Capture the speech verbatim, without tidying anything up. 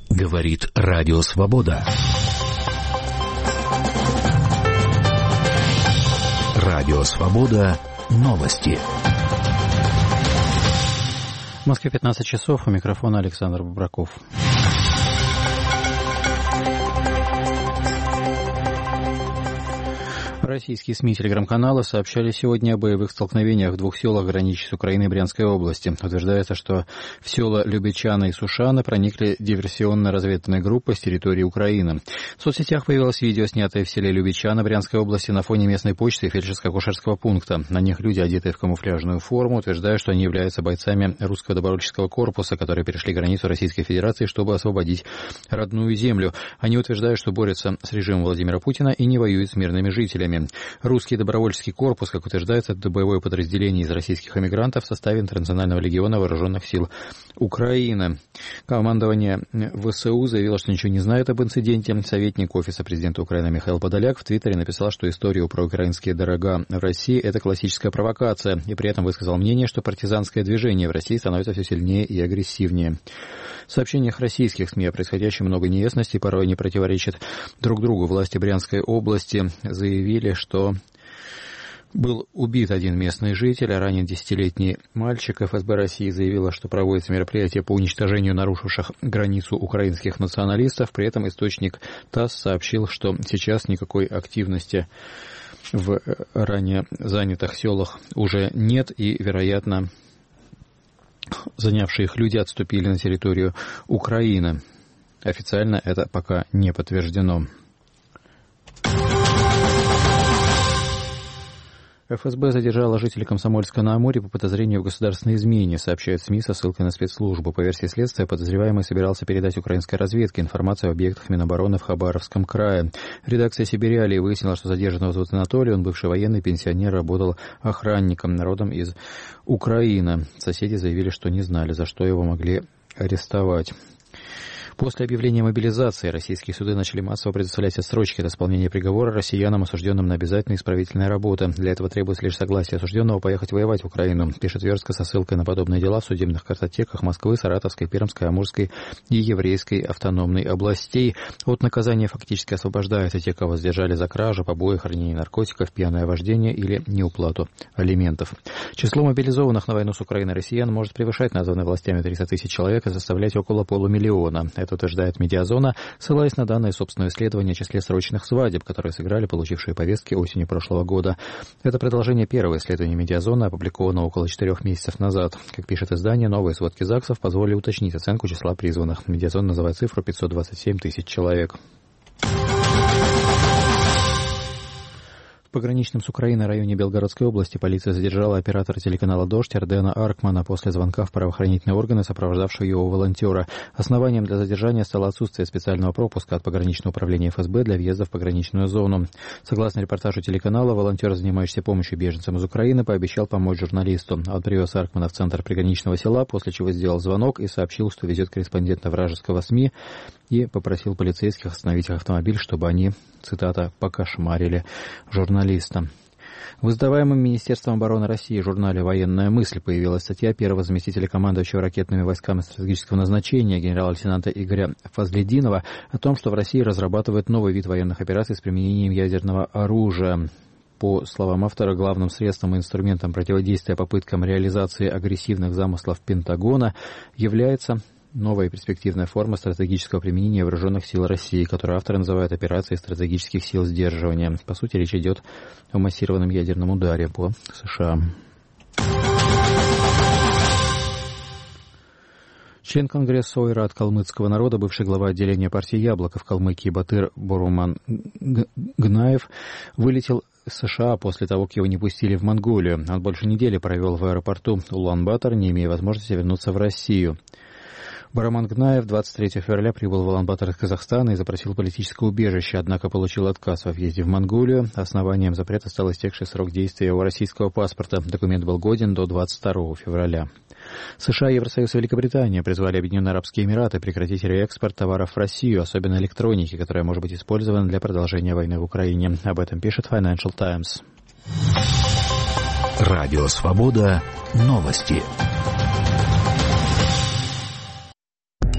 Говорит Радио Свобода. Радио Свобода. Новости. В Москве пятнадцать часов. У микрофона Александр Бубраков. Российские СМИ и телеграм-каналы сообщали сегодня о боевых столкновениях в двух селах, граничащих с Украиной и Брянской области. Утверждается, что в села Любичано и Сушаны проникли диверсионно-разведывательные группы с территории Украины. В соцсетях появилось видео, снятое в селе Любичано Брянской области на фоне местной почты и фельдшерско-акушерского пункта. На них люди, одетые в камуфляжную форму, утверждают, что они являются бойцами русского добровольческого корпуса, которые перешли границу Российской Федерации, чтобы освободить родную землю. Они утверждают, что борются с режимом Владимира Путина и не воюют с мирными жителями. Русский добровольческий корпус, как утверждается, это боевое подразделение из российских эмигрантов в составе Интернационального легиона вооруженных сил Украины. Командование ВСУ заявило, что ничего не знает об инциденте. Советник Офиса президента Украины Михаил Подоляк в Твиттере написал, что историю про украинские дорога в России – это классическая провокация, и при этом высказал мнение, что партизанское движение в России становится все сильнее и агрессивнее. В сообщениях российских СМИ о происходящем много неясностей, порой они противоречат друг другу. Власти Брянской области заявили, что был убит один местный житель, а ранен десятилетний мальчик. эф эс бэ России заявила, что проводится мероприятие по уничтожению нарушивших границу украинских националистов. При этом источник ТАСС сообщил, что сейчас никакой активности в ранее занятых селах уже нет, и, вероятно, занявшие их люди отступили на территорию Украины. Официально это пока не подтверждено. эф эс бэ задержала жителей Комсомольска-на-Амуре по подозрению в государственной измене, сообщают СМИ со ссылкой на спецслужбу. По версии следствия, подозреваемый собирался передать украинской разведке информацию о объектах Минобороны в Хабаровском крае. Редакция «Сибириалии» выяснила, что задержанного зовут Анатолий, он бывший военный, пенсионер, работал охранником, народом из Украины. Соседи заявили, что не знали, за что его могли арестовать. После объявления мобилизации российские суды начали массово предоставлять отсрочки от исполнения приговора россиянам, осужденным на обязательные исправительные работы. Для этого требуется лишь согласие осужденного поехать воевать в Украину, пишет Верстка со ссылкой на подобные дела в судебных картотеках Москвы, Саратовской, Пермской, Амурской и Еврейской автономной областей. От наказания фактически освобождаются те, кого задержали за кражу, побои, хранение наркотиков, пьяное вождение или неуплату алиментов. Число мобилизованных на войну с Украиной россиян может превышать названные властями триста тысяч человек и составлять около полумиллиона. Это утверждает Медиазона, ссылаясь на данные собственного исследования о числе срочных свадеб, которые сыграли получившие повестки осенью прошлого года. Это продолжение первого исследования Медиазона, опубликованного около четырех месяцев назад. Как пишет издание, новые сводки ЗАГСов позволили уточнить оценку числа призванных. Медиазон называет цифру пятьсот двадцать семь тысяч человек. В пограничном с Украиной районе Белгородской области полиция задержала оператора телеканала «Дождь» Ардена Аркмана после звонка в правоохранительные органы, сопровождавшего его волонтера. Основанием для задержания стало отсутствие специального пропуска от пограничного управления эф эс бэ для въезда в пограничную зону. Согласно репортажу телеканала, волонтер, занимающийся помощью беженцам из Украины, пообещал помочь журналисту. Он привез Аркмана в центр приграничного села, после чего сделал звонок и сообщил, что везет корреспондента вражеского СМИ, и попросил полицейских остановить автомобиль, чтобы они, цитата, «покошмарили журналиста». В издаваемом Министерством обороны России журнале «Военная мысль» появилась статья первого заместителя командующего ракетными войсками стратегического назначения генерала-лейтенанта Игоря Фазлидинова о том, что в России разрабатывают новый вид военных операций с применением ядерного оружия. По словам автора, главным средством и инструментом противодействия попыткам реализации агрессивных замыслов Пентагона является новая перспективная форма стратегического применения вооруженных сил России, которую авторы называют операцией стратегических сил сдерживания. По сути, речь идет о массированном ядерном ударе по США. Член Конгресса Ойрат калмыцкого народа, бывший глава отделения партии «Яблоко» в Калмыкии Батыр Боруман Гнаев вылетел из США после того, как его не пустили в Монголию. Он больше недели провел в аэропорту Улан-Батор, не имея возможности вернуться в Россию. Боруман Гнаев двадцать третьего февраля прибыл в Улан-Батор из Казахстана и запросил политическое убежище, однако получил отказ во въезде в Монголию. Основанием запрета стал истекший срок действия его российского паспорта. Документ был годен до двадцать второго февраля. США, Евросоюз и Великобритания призвали Объединенные Арабские Эмираты прекратить реэкспорт товаров в Россию, особенно электроники, которая может быть использована для продолжения войны в Украине. Об этом пишет Financial Times. Радио Свобода. Новости.